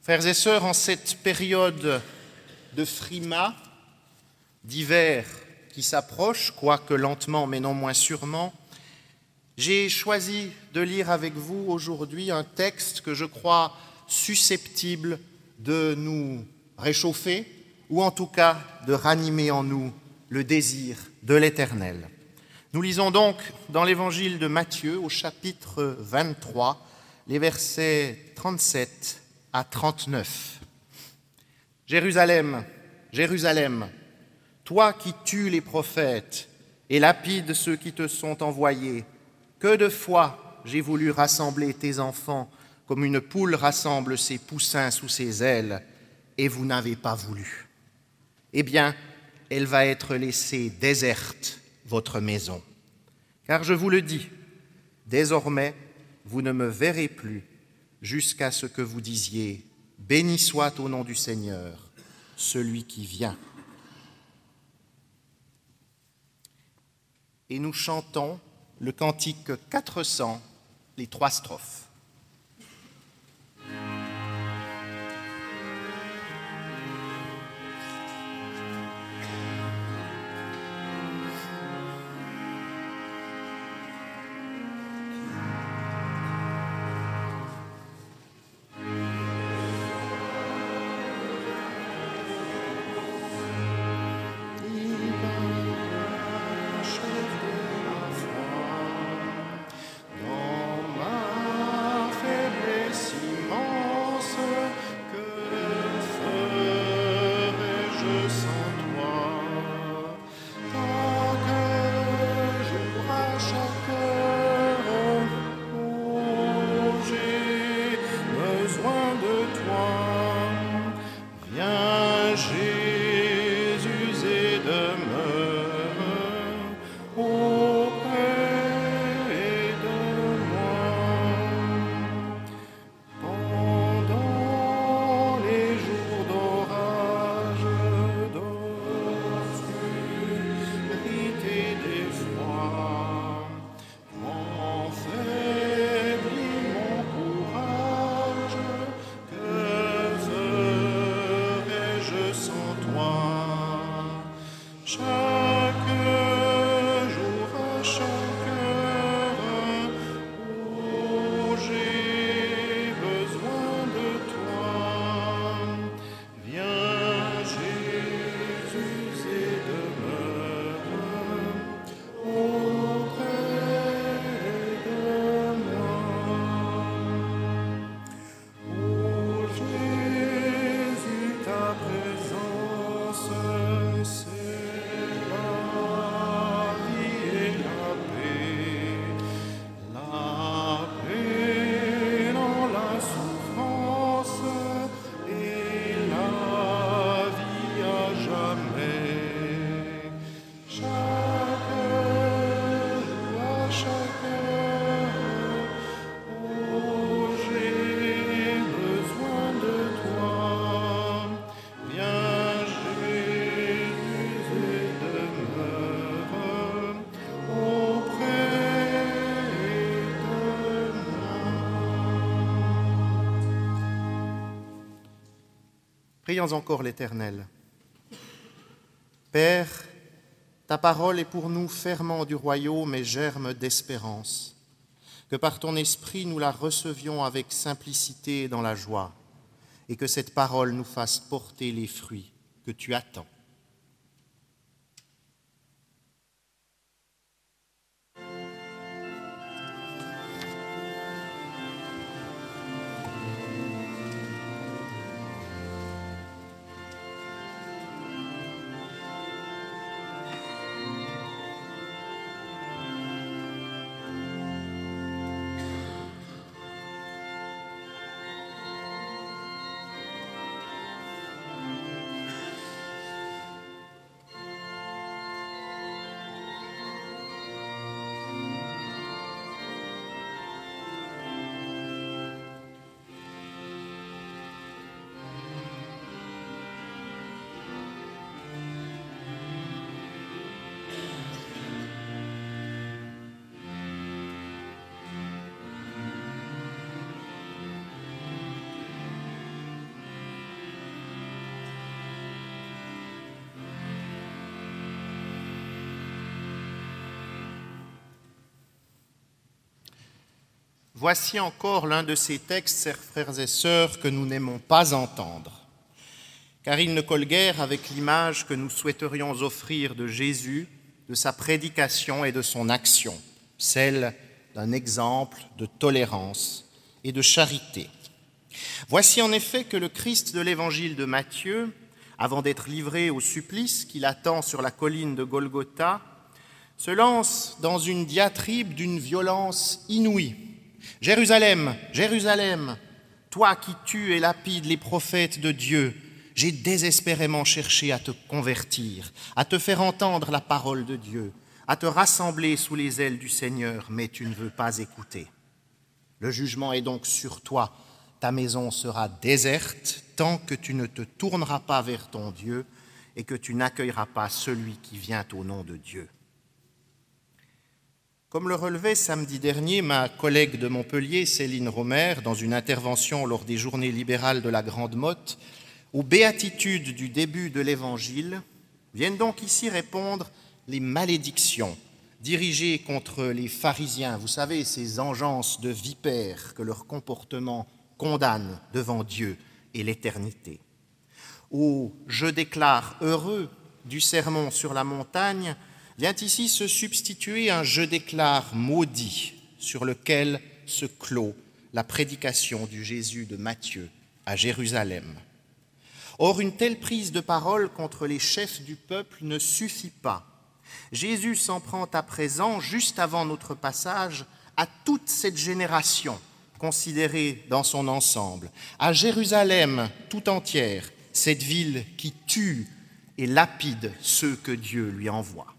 Frères et sœurs, en cette période de frimas, d'hiver qui s'approche, quoique lentement mais non moins sûrement, j'ai choisi de lire avec vous aujourd'hui un texte que je crois susceptible de nous réchauffer, ou en tout cas de ranimer en nous le désir de l'Éternel. Nous lisons donc dans l'Évangile de Matthieu, au chapitre 23, les versets 37 à 39. « Jérusalem, Jérusalem, toi qui tues les prophètes et lapides ceux qui te sont envoyés, que de fois j'ai voulu rassembler tes enfants comme une poule rassemble ses poussins sous ses ailes, et vous n'avez pas voulu. Eh bien, elle va être laissée déserte, votre maison. Car je vous le dis, désormais, vous ne me verrez plus jusqu'à ce que vous disiez « Béni soit au nom du Seigneur, celui qui vient ». Et nous chantons le cantique 400, les 3 strophes. Prions encore l'Éternel. Père, ta parole est pour nous ferment du royaume et germe d'espérance. Que par ton esprit nous la recevions avec simplicité et dans la joie, et que cette parole nous fasse porter les fruits que tu attends. voici encore l'un de ces textes, chers frères et sœurs, que nous n'aimons pas entendre, car il ne colle guère avec l'image que nous souhaiterions offrir de Jésus, de sa prédication et de son action, celle d'un exemple de tolérance et de charité. Voici en effet que le Christ de l'évangile de Matthieu, avant d'être livré au supplice qui l'attend sur la colline de Golgotha, se lance dans une diatribe d'une violence inouïe. « Jérusalem, Jérusalem, toi qui tues et lapides les prophètes de Dieu, j'ai désespérément cherché à te convertir, à te faire entendre la parole de Dieu, à te rassembler sous les ailes du Seigneur, mais tu ne veux pas écouter. Le jugement est donc sur toi, ta maison sera déserte tant que tu ne te tourneras pas vers ton Dieu et que tu n'accueilleras pas celui qui vient au nom de Dieu. » Comme le relevait samedi dernier ma collègue de Montpellier, Céline Romer, dans une intervention lors des Journées libérales de la Grande Motte, aux béatitudes du début de l'Évangile, viennent donc ici répondre les malédictions dirigées contre les pharisiens, vous savez, ces engences de vipères que leur comportement condamne devant Dieu et l'éternité. Au « je déclare heureux » du sermon sur la montagne, vient ici se substituer un « je déclare maudit » sur lequel se clôt la prédication du Jésus de Matthieu à Jérusalem. Or, une telle prise de parole contre les chefs du peuple ne suffit pas. Jésus s'en prend à présent, juste avant notre passage, à toute cette génération considérée dans son ensemble, à Jérusalem tout entière, cette ville qui tue et lapide ceux que Dieu lui envoie.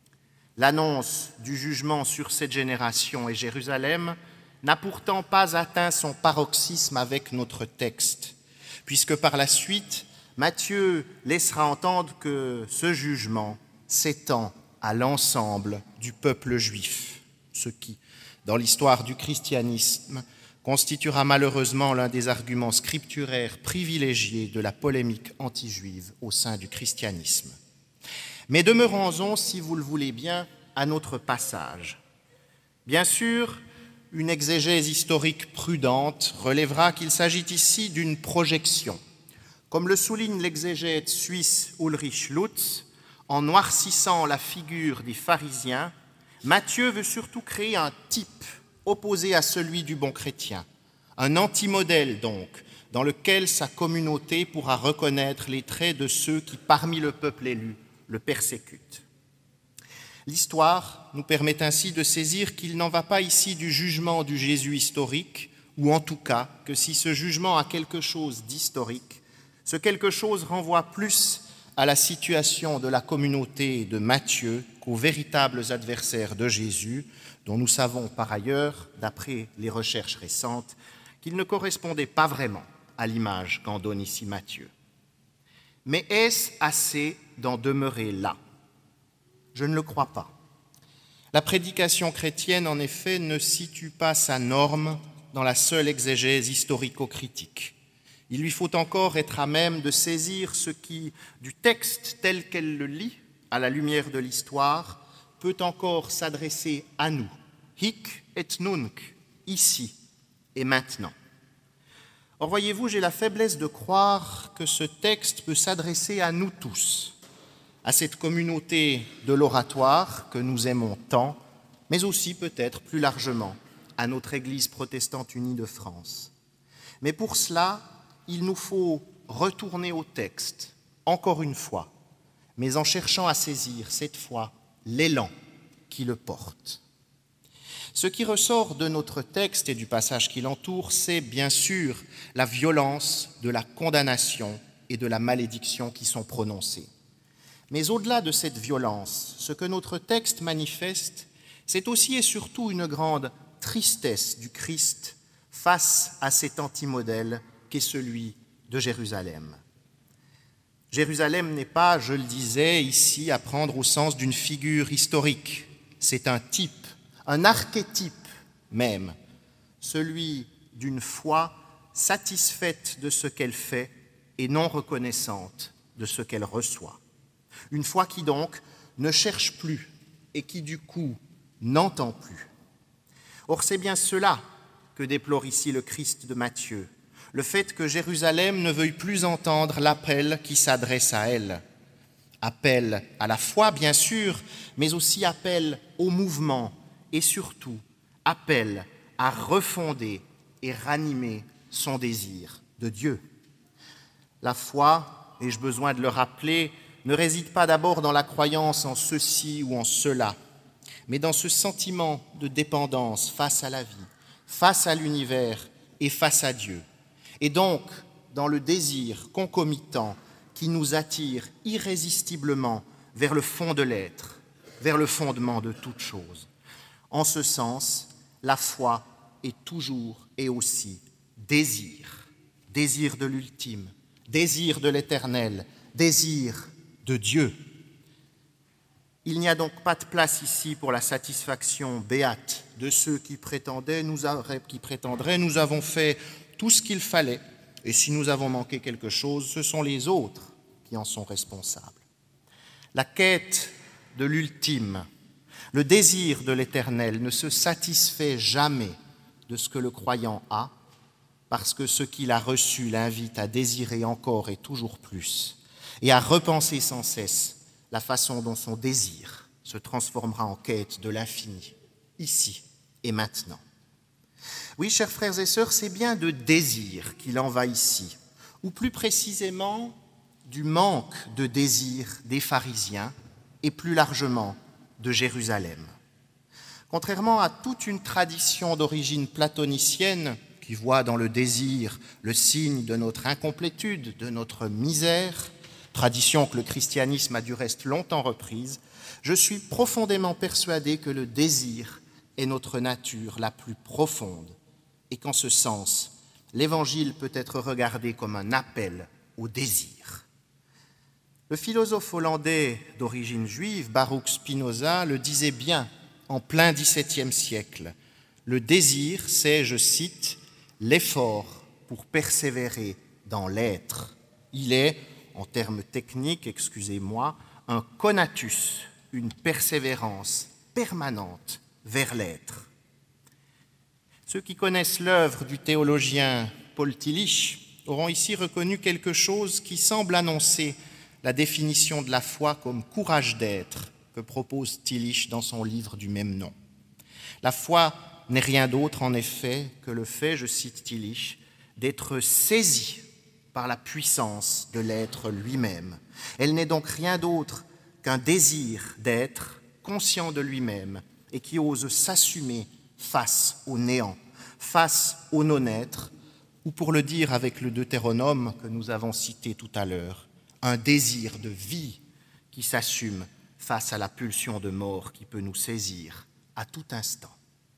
L'annonce du jugement sur cette génération et Jérusalem n'a pourtant pas atteint son paroxysme avec notre texte, puisque par la suite, Matthieu laissera entendre que ce jugement s'étend à l'ensemble du peuple juif, ce qui, dans l'histoire du christianisme, constituera malheureusement l'un des arguments scripturaires privilégiés de la polémique anti-juive au sein du christianisme. Mais demeurons-en, si vous le voulez bien, à notre passage. Bien sûr, une exégèse historique prudente relèvera qu'il s'agit ici d'une projection. Comme le souligne l'exégète suisse Ulrich Lutz, en noircissant la figure des pharisiens, Matthieu veut surtout créer un type opposé à celui du bon chrétien, un antimodèle donc, dans lequel sa communauté pourra reconnaître les traits de ceux qui, parmi le peuple élu, le persécutent. L'histoire nous permet ainsi de saisir qu'il n'en va pas ici du jugement du Jésus historique, ou en tout cas que si ce jugement a quelque chose d'historique, ce quelque chose renvoie plus à la situation de la communauté de Matthieu qu'aux véritables adversaires de Jésus, dont nous savons par ailleurs, d'après les recherches récentes, qu'ils ne correspondaient pas vraiment à l'image qu'en donne ici Matthieu. Mais est-ce assez d'en demeurer là ? Je ne le crois pas. La prédication chrétienne, en effet, ne situe pas sa norme dans la seule exégèse historico-critique. Il lui faut encore être à même de saisir ce qui, du texte tel qu'elle le lit, à la lumière de l'histoire, peut encore s'adresser à nous, hic et nunc, ici et maintenant. Or, voyez-vous, j'ai la faiblesse de croire que ce texte peut s'adresser à nous tous, à cette communauté de l'oratoire que nous aimons tant, mais aussi peut-être plus largement à notre Église protestante unie de France. Mais pour cela, il nous faut retourner au texte, encore une fois, mais en cherchant à saisir, cette fois, l'élan qui le porte. Ce qui ressort de notre texte et du passage qui l'entoure, c'est bien sûr la violence de la condamnation et de la malédiction qui sont prononcées. Mais au-delà de cette violence, ce que notre texte manifeste, c'est aussi et surtout une grande tristesse du Christ face à cet antimodèle qu'est celui de Jérusalem. Jérusalem n'est pas, je le disais ici, à prendre au sens d'une figure historique. C'est un type, un archétype même, celui d'une foi satisfaite de ce qu'elle fait et non reconnaissante de ce qu'elle reçoit. Une foi qui donc ne cherche plus et qui du coup n'entend plus. Or, c'est bien cela que déplore ici le Christ de Matthieu, le fait que Jérusalem ne veuille plus entendre l'appel qui s'adresse à elle. Appel à la foi, bien sûr, mais aussi appel au mouvement et surtout appel à refonder et ranimer son désir de Dieu. La foi, ai-je besoin de le rappeler, ne réside pas d'abord dans la croyance en ceci ou en cela, mais dans ce sentiment de dépendance face à la vie, face à l'univers et face à Dieu, et donc dans le désir concomitant qui nous attire irrésistiblement vers le fond de l'être, vers le fondement de toute chose. En ce sens, la foi est toujours et aussi désir, désir de l'ultime, désir de l'éternel, désir de Dieu. Il n'y a donc pas de place ici pour la satisfaction béate de ceux qui prétendraient nous avons fait tout ce qu'il fallait, et si nous avons manqué quelque chose, ce sont les autres qui en sont responsables. La quête de l'ultime, le désir de l'éternel ne se satisfait jamais de ce que le croyant a, parce que ce qu'il a reçu l'invite à désirer encore et toujours plus, et à repenser sans cesse la façon dont son désir se transformera en quête de l'infini, ici et maintenant. Oui, chers frères et sœurs, c'est bien de désir qu'il en va ici, ou plus précisément du manque de désir des pharisiens et plus largement de Jérusalem. Contrairement à toute une tradition d'origine platonicienne qui voit dans le désir le signe de notre incomplétude, de notre misère, tradition que le christianisme a du reste longtemps reprise, je suis profondément persuadé que le désir est notre nature la plus profonde et qu'en ce sens, l'Évangile peut être regardé comme un appel au désir. Le philosophe hollandais d'origine juive, Baruch Spinoza, le disait bien en plein XVIIe siècle. Le désir, c'est, je cite, « l'effort pour persévérer dans l'être ». Il est, en termes techniques, excusez-moi, un conatus, une persévérance permanente vers l'être. Ceux qui connaissent l'œuvre du théologien Paul Tillich auront ici reconnu quelque chose qui semble annoncer la définition de la foi comme courage d'être que propose Tillich dans son livre du même nom. La foi n'est rien d'autre, en effet, que le fait, je cite Tillich, d'être saisi par la puissance de l'être lui-même. Elle n'est donc rien d'autre qu'un désir d'être conscient de lui-même et qui ose s'assumer face au néant, face au non-être, ou pour le dire avec le Deutéronome que nous avons cité tout à l'heure, un désir de vie qui s'assume face à la pulsion de mort qui peut nous saisir à tout instant.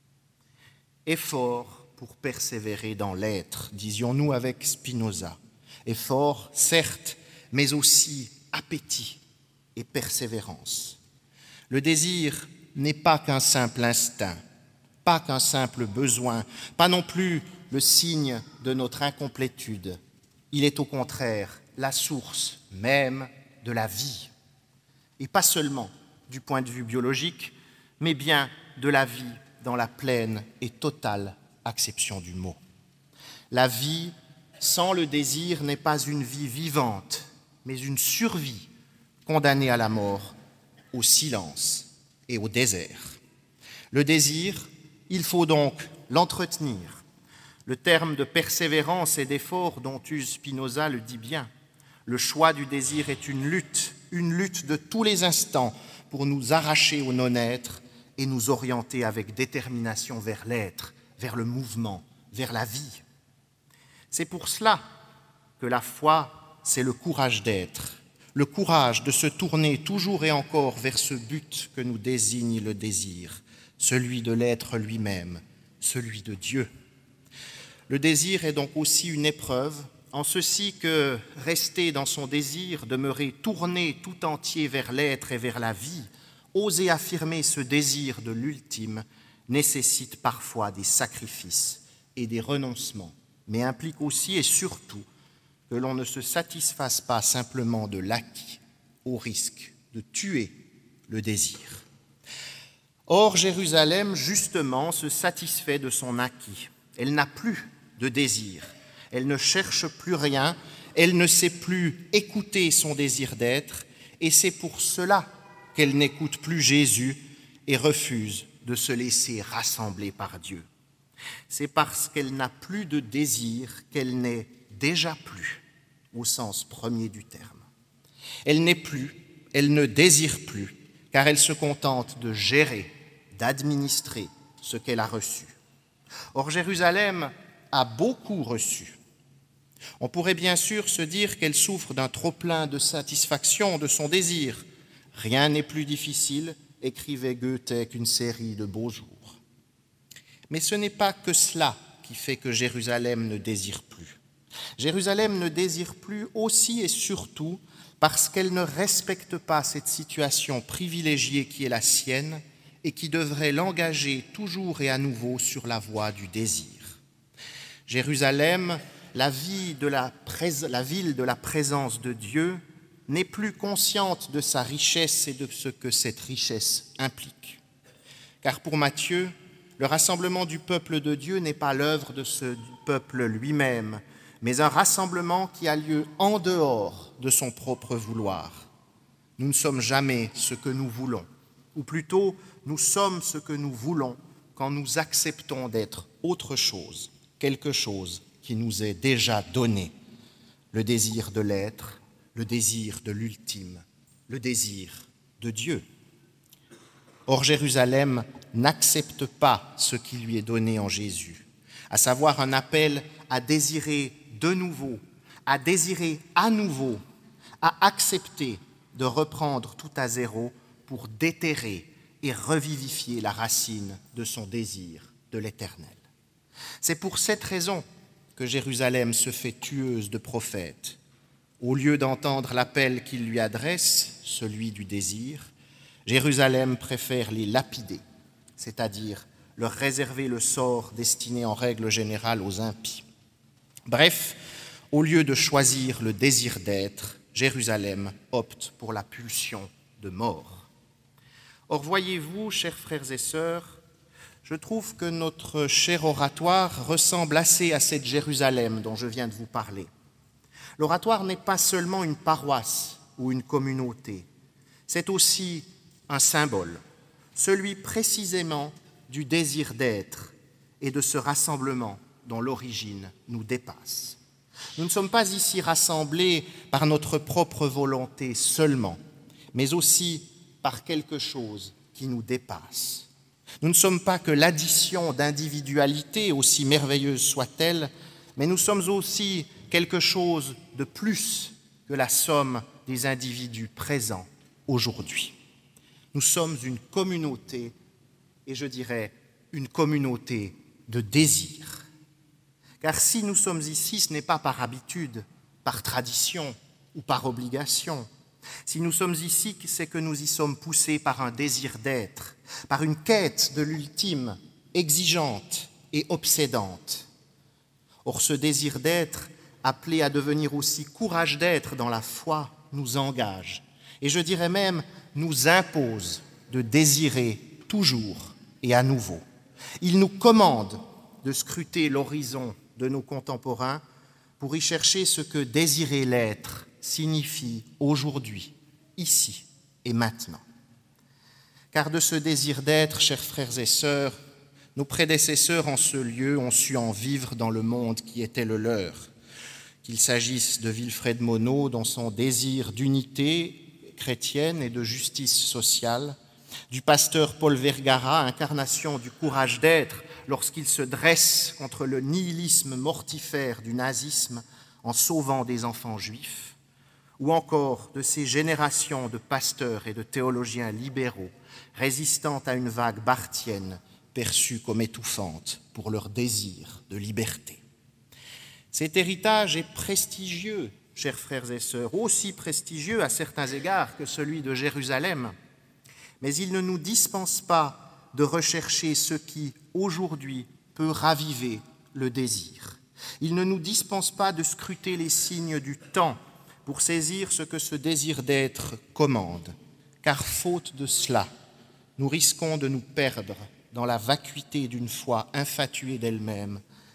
Effort pour persévérer dans l'être, disions-nous avec Spinoza. Effort, certes, mais aussi appétit et persévérance. Le désir n'est pas qu'un simple instinct, pas qu'un simple besoin, pas non plus le signe de notre incomplétude. Il est au contraire la source même de la vie. Et pas seulement du point de vue biologique, mais bien de la vie dans la pleine et totale acception du mot. La vie sans le désir n'est pas une vie vivante, mais une survie condamnée à la mort, au silence et au désert. Le désir, il faut donc l'entretenir. Le terme de persévérance et d'effort dont use Spinoza le dit bien. Le choix du désir est une lutte de tous les instants pour nous arracher au non-être et nous orienter avec détermination vers l'être, vers le mouvement, vers la vie. C'est pour cela que la foi, c'est le courage d'être, le courage de se tourner toujours et encore vers ce but que nous désigne le désir, celui de l'être lui-même, celui de Dieu. Le désir est donc aussi une épreuve, en ceci que rester dans son désir, demeurer tourné tout entier vers l'être et vers la vie, oser affirmer ce désir de l'ultime, nécessite parfois des sacrifices et des renoncements, mais implique aussi et surtout que l'on ne se satisfasse pas simplement de l'acquis, au risque de tuer le désir. Or, Jérusalem, justement, se satisfait de son acquis. Elle n'a plus de désir. Elle ne cherche plus rien. Elle ne sait plus écouter son désir d'être. Et c'est pour cela qu'elle n'écoute plus Jésus et refuse de se laisser rassembler par Dieu. C'est parce qu'elle n'a plus de désir qu'elle n'est déjà plus, au sens premier du terme. Elle n'est plus, elle ne désire plus, car elle se contente de gérer, d'administrer ce qu'elle a reçu. Or, Jérusalem a beaucoup reçu. On pourrait bien sûr se dire qu'elle souffre d'un trop-plein de satisfaction de son désir. Rien n'est plus difficile, écrivait Goethe, qu'une série de beaux jours. Mais ce n'est pas que cela qui fait que Jérusalem ne désire plus. Jérusalem ne désire plus aussi et surtout parce qu'elle ne respecte pas cette situation privilégiée qui est la sienne et qui devrait l'engager toujours et à nouveau sur la voie du désir. Jérusalem, la ville de la présence de Dieu, n'est plus consciente de sa richesse et de ce que cette richesse implique. Car pour Matthieu, le rassemblement du peuple de Dieu n'est pas l'œuvre de ce peuple lui-même, mais un rassemblement qui a lieu en dehors de son propre vouloir. Nous ne sommes jamais ce que nous voulons, ou plutôt, nous sommes ce que nous voulons quand nous acceptons d'être autre chose, quelque chose qui nous est déjà donné, le désir de l'être, le désir de l'ultime, le désir de Dieu. Or, Jérusalem n'accepte pas ce qui lui est donné en Jésus, à savoir un appel à désirer de nouveau, à désirer à nouveau, à accepter de reprendre tout à zéro pour déterrer et revivifier la racine de son désir de l'éternel. C'est pour cette raison que Jérusalem se fait tueuse de prophètes. Au lieu d'entendre l'appel qu'il lui adresse, celui du désir, Jérusalem préfère les lapider, c'est-à-dire leur réserver le sort destiné en règle générale aux impies. Bref, au lieu de choisir le désir d'être, Jérusalem opte pour la pulsion de mort. Or, voyez-vous, chers frères et sœurs, je trouve que notre cher oratoire ressemble assez à cette Jérusalem dont je viens de vous parler. L'oratoire n'est pas seulement une paroisse ou une communauté, c'est aussi un symbole, celui précisément du désir d'être et de ce rassemblement dont l'origine nous dépasse. Nous ne sommes pas ici rassemblés par notre propre volonté seulement, mais aussi par quelque chose qui nous dépasse. Nous ne sommes pas que l'addition d'individualités, aussi merveilleuses soient-elles, mais nous sommes aussi quelque chose de plus que la somme des individus présents aujourd'hui. Nous sommes une communauté, et je dirais une communauté de désir. Car si nous sommes ici, ce n'est pas par habitude, par tradition ou par obligation. Si nous sommes ici, c'est que nous y sommes poussés par un désir d'être, par une quête de l'ultime, exigeante et obsédante. Or, ce désir d'être, appelé à devenir aussi courage d'être dans la foi, nous engage, et je dirais même nous impose de désirer toujours et à nouveau. Il nous commande de scruter l'horizon de nos contemporains pour y chercher ce que désirer l'être signifie aujourd'hui, ici et maintenant. Car de ce désir d'être, chers frères et sœurs, nos prédécesseurs en ce lieu ont su en vivre dans le monde qui était le leur. Qu'il s'agisse de Wilfred Monod dans son désir d'unité chrétienne et de justice sociale, du pasteur Paul Vergara, incarnation du courage d'être lorsqu'il se dresse contre le nihilisme mortifère du nazisme en sauvant des enfants juifs, ou encore de ces générations de pasteurs et de théologiens libéraux résistant à une vague barthienne perçue comme étouffante pour leur désir de liberté. Cet héritage est prestigieux, chers frères et sœurs, aussi prestigieux à certains égards que celui de Jérusalem, mais il ne nous dispense pas de rechercher ce qui, aujourd'hui, peut raviver le désir. Il ne nous dispense pas de scruter les signes du temps pour saisir ce que ce désir d'être commande, car faute de cela, nous risquons de nous perdre dans la vacuité d'une foi infatuée d'elle-même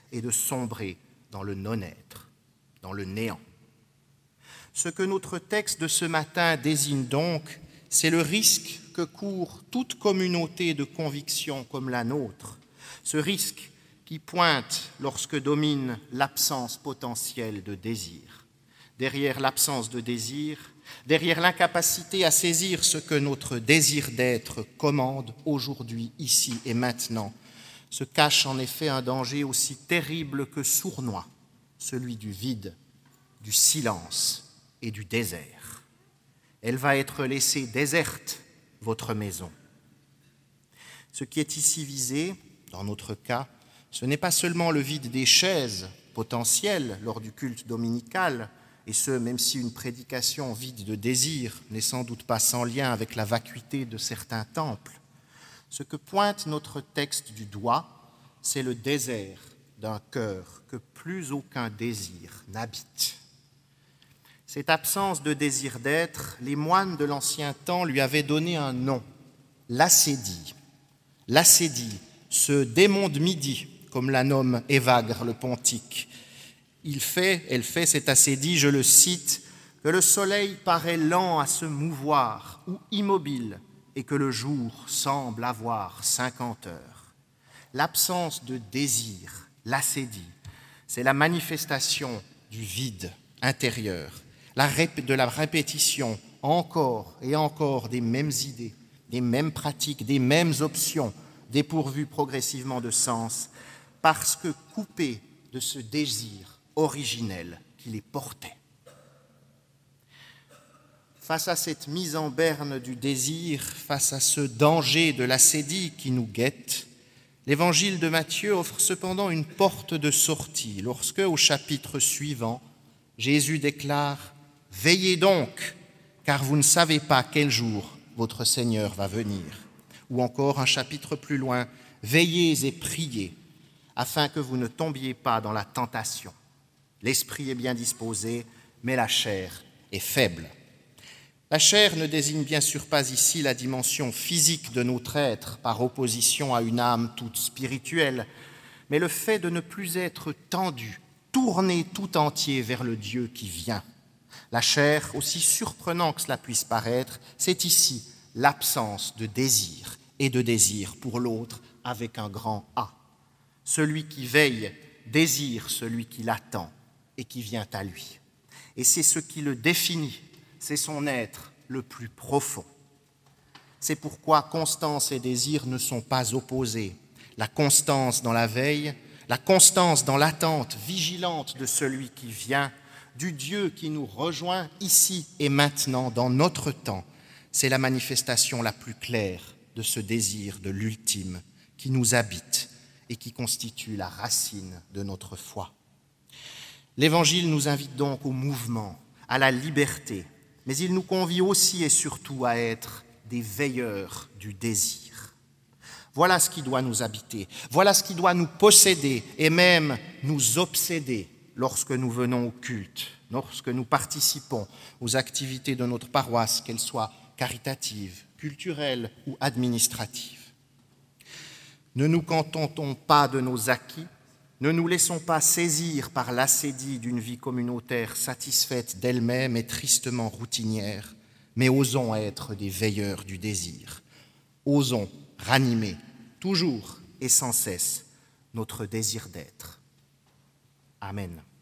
et de sombrer dans le non-être, dans le néant. Ce que notre texte de ce matin désigne donc, c'est le risque que court toute communauté de conviction comme la nôtre, ce risque qui pointe lorsque domine l'absence potentielle de désir. Derrière l'absence de désir, derrière l'incapacité à saisir ce que notre désir d'être commande aujourd'hui, ici et maintenant, se cache en effet un danger aussi terrible que sournois, celui du vide, du silence et du désert. Elle va être laissée déserte, votre maison. Ce qui est ici visé, dans notre cas, ce n'est pas seulement le vide des chaises potentielles lors du culte dominical, et ce, même si une prédication vide de désir n'est sans doute pas sans lien avec la vacuité de certains temples. Ce que pointe notre texte du doigt, c'est le désert d'un cœur que plus aucun désir n'habite. Cette absence de désir d'être, les moines de l'ancien temps lui avaient donné un nom, l'ascédie. L'ascédie, ce démon de midi, comme la nomme Évagre le pontique. Elle fait cette ascédie, je le cite, que le soleil paraît lent à se mouvoir ou immobile et que le jour semble avoir 50 heures. L'absence de désir, l'ascédie, c'est la manifestation du vide intérieur, de la répétition encore et encore des mêmes idées, des mêmes pratiques, des mêmes options, dépourvues progressivement de sens, parce que coupées de ce désir originel qui les portait. Face à cette mise en berne du désir, face à ce danger de l'ascédie qui nous guette, l'évangile de Matthieu offre cependant une porte de sortie lorsque, au chapitre suivant, Jésus déclare « Veillez donc, car vous ne savez pas quel jour votre Seigneur va venir. » Ou encore un chapitre plus loin « Veillez et priez, afin que vous ne tombiez pas dans la tentation. L'esprit est bien disposé, mais la chair est faible. » La chair ne désigne bien sûr pas ici la dimension physique de notre être par opposition à une âme toute spirituelle, mais le fait de ne plus être tendu, tourné tout entier vers le Dieu qui vient. La chair, aussi surprenant que cela puisse paraître, c'est ici l'absence de désir et de désir pour l'autre avec un grand A. Celui qui veille désire celui qui l'attend et qui vient à lui. Et c'est ce qui le définit, c'est son être le plus profond. C'est pourquoi constance et désir ne sont pas opposés. La constance dans la veille, la constance dans l'attente vigilante de celui qui vient, du Dieu qui nous rejoint ici et maintenant dans notre temps, c'est la manifestation la plus claire de ce désir de l'ultime qui nous habite et qui constitue la racine de notre foi. L'Évangile nous invite donc au mouvement, à la liberté, mais il nous convie aussi et surtout à être des veilleurs du désir. Voilà ce qui doit nous habiter, voilà ce qui doit nous posséder et même nous obséder lorsque nous venons au culte, lorsque nous participons aux activités de notre paroisse, qu'elles soient caritatives, culturelles ou administratives. Ne nous contentons pas de nos acquis, ne nous laissons pas saisir par l'ascédie d'une vie communautaire satisfaite d'elle-même et tristement routinière, mais osons être des veilleurs du désir. Osons ranimer, toujours et sans cesse, notre désir d'être. Amen.